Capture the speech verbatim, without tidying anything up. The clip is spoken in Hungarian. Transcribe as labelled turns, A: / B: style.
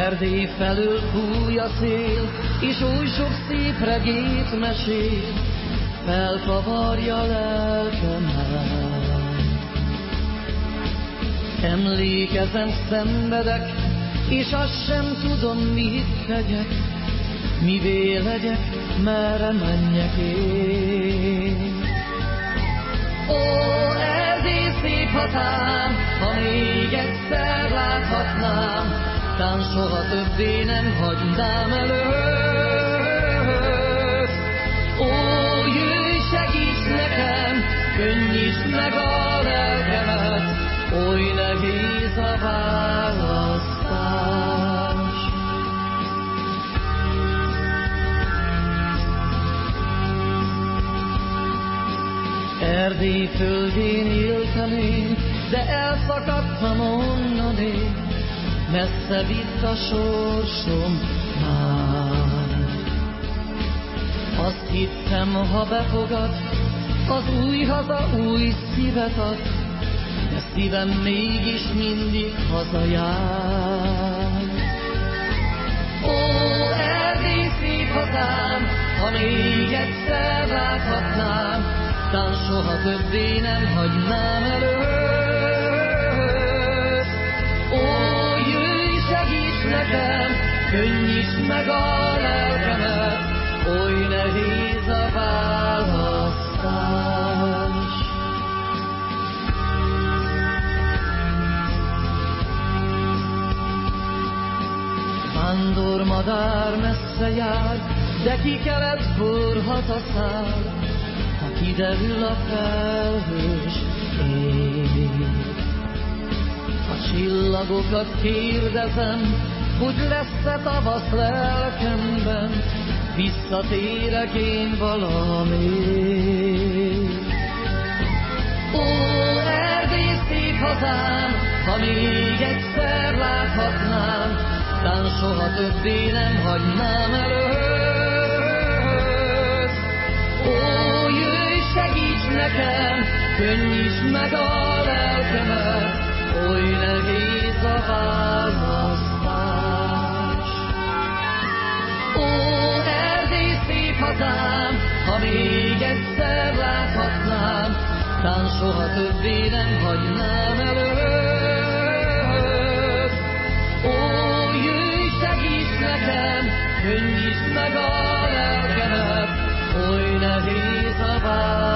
A: Erdély felől fúj a szél, és oly sok szép regét mesél, felkavarja lelkemet. Emlékezem, szenvedek, és azt sem tudom, mit tegyek, mivé legyek, merre menjek én. Ó, Erdély szép hazám, ha még egyszer láthatnám, tán soha többé nem hagynám előtt. Ó, jöjj, segíts nekem, könnyítsd meg a lelkemet, oly nehéz a választás. Erdély földjén éltem én, de elszakadtam onnan én, messze vitt a sorsom már. Azt hittem, ha befogad, az új haza új szívet ad, de szívem mégis mindig hazajár. Ó, Erdély szép hazám, ha még egyszer láthatnám, tán soha többé nem hagynám előtt. Ó, jöjj, segíts nekem, könnyítsd meg a lelkemet, oly nehéz a választás. Vándormadár messze jár, de ki kelet forhat a szár, ha kiderül a felhős ég. A csillagokat kérdezem, hogy lesz-e tavasz lelkemben, visszatérek én valamit. Ó, Erdély szép hazám, ha még egyszer láthatnám, tán soha többé nem hagynám előtt. Ó, jöjj, segíts nekem, könnyítsd meg a lelkemet, oly nehéz a választás. Ó, Erdély szép hazám, ha még egyszer láthatnám, tán soha többé nem hagynám előtt. Ó, jöjj, segíts nekem, könnyítsd meg a lelkemet, oly nehéz a választás.